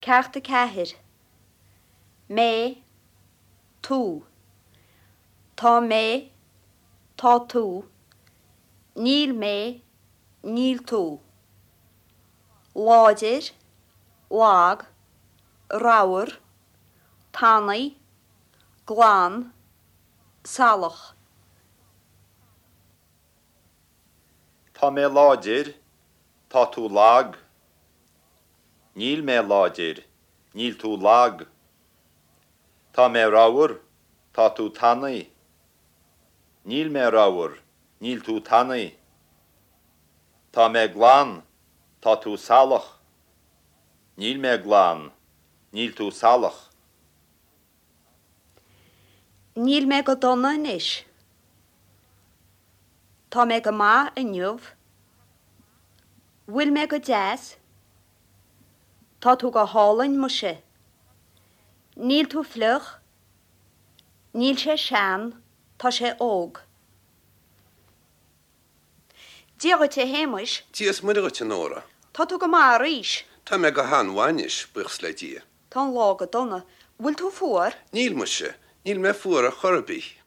Cearta ceathair. Mé, tú. Tá mé, tá tú. Níl mé, níl tú. Láidir, lag, ráir, tanaí, glán, salach. Tá mé láidir, tá tú lag. Níl mé láidir, níl tú lag. Tá mé ráir, tá tú tanaí. Níl mé ráir, níl tú tanaí. Tá mé glán, tá tú salach. Níl mé glán, níl tú salach. Níl mé go donna inis. Tá mé go má inniuh. Bhfuil mé go deas. Tá tú go hálainn muise. Níl tú fluch. Níl sé sean, tá sé óg. Díoga te héimis. Tíos muidir te nóra. Tá tú go má ríis. Tá me go háhanis buchs le dí. Tá lá go donna. Bhfuil tú fuair? Níl mu se, níl me fuair a chorbí.